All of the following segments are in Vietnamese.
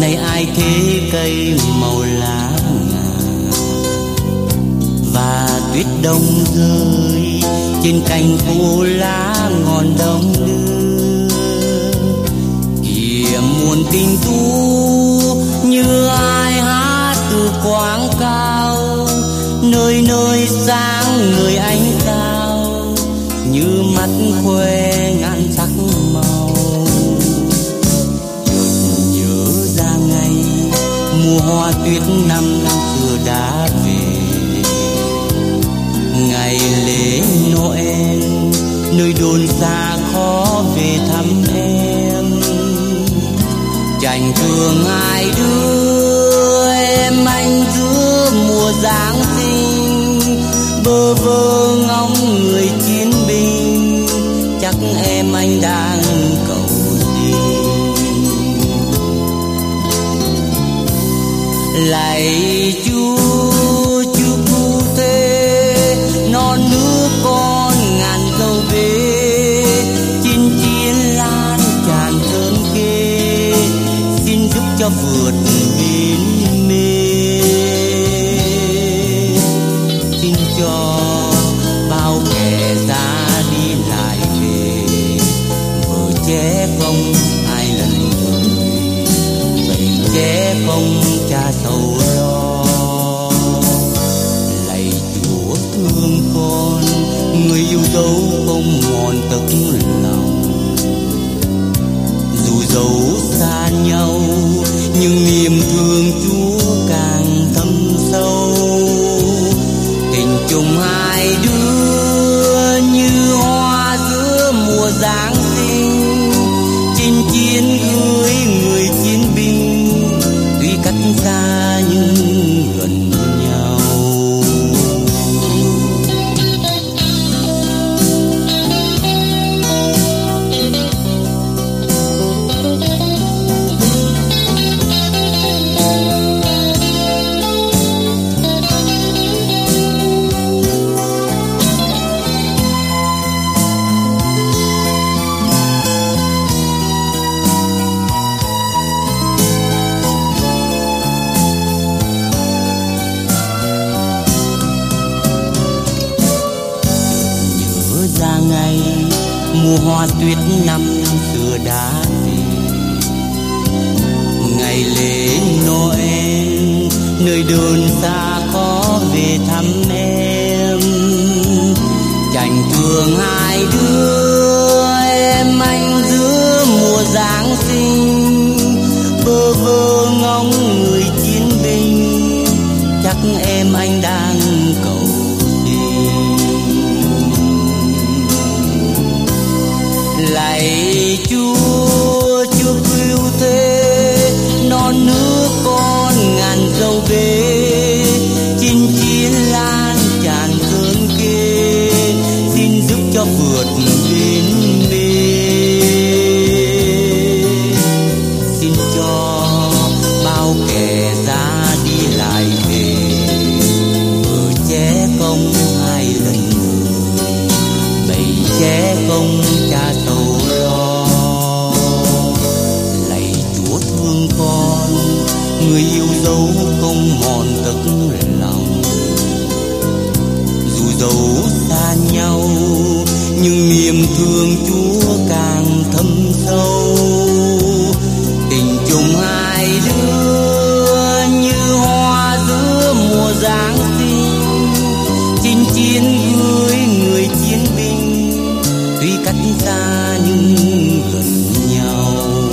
này ai thế cây màu lá ngà và tuyết đông rơi trên cành khô lá ngọn đông đưa kìa muôn tình tu như ai hát từ quảng cao nơi nơi sáng người ánh sao như mắt khoe ngàn sắc màu. Nhớ ra ngày mùa hoa tuyết năm xưa đã về, ngày lễ Noel nơi đồn xa khó về thăm em. Chẳng thương ai đưa em anh giữa mùa Giáng sinh, bơ vơ ngóng người chiến binh, chắc em anh đang cầu xin. Lạy Chúa, Chúa cứu thế non nước con ngàn dâu về, chinh chiến lan tràn sơn kê, xin giúp cho vượt biển mê, xin cho bao kẻ ra đi lại về, vợ trẻ không ai lần đời, vậy trẻ không cha sầu lo. Lạy Chúa thương con, người yêu dấu không mòn tấc lòng, dù dấu xa nhau nhưng niềm thương Chúa càng thâm sâu. Tình chung hai đứa như hoa giữa mùa Giáng sinh, chinh chiến gửi người chiến binh, tuy cách xa nhưng gần nhau. Ra ngày mùa hoa tuyết năm xưa đã về, ngày lễ Noel nơi đồn xa khó về thăm em. Chẳng thương hai đứa em anh giữa mùa Giáng sinh, bơ vơ ngóng người chiến binh, chắc em anh đang cầu xin. Lạy Chúa, Chúa cứu thế non nước con ngàn dâu về, chinh chiến lan tràn sơn kê, xin giúp cho vượt biển mê, xin cho bao kẻ ra đi lại về, vợ trẻ không hai lần người, bầy trẻ không cha sầu lo. Lạy Chúa thương con, người yêu dấu không mòn tấc lòng, dù dấu xa nhau nhưng niềm thương Chúa càng thâm sâu. Tình chung hai đứa như hoa giữa mùa Giáng sinh, chinh chiến gửi người chiến binh, tuy cách xa nhưng gần nhau.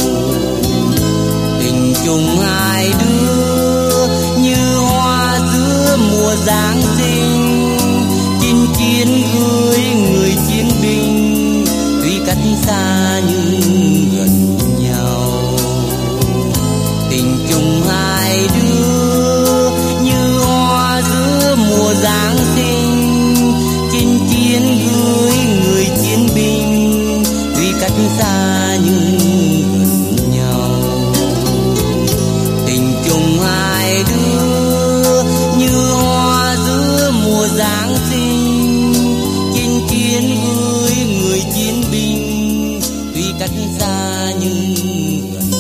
Tình chung hai đứa như hoa giữa mùa Giáng sinh, chinh chiến gửi người chiến binh, tuy cách xa nhưng gần nhau. Tình chung hai đứa như hoa giữa mùa Giáng sinh, chinh chiến gửi người chiến binh, tuy cách xa nhưng gần nhau. Tình chung hai đứa như hoa giữa mùa Giáng sinh, chinh chiến gửi người chiến binh, tuy cách xa nhưng gần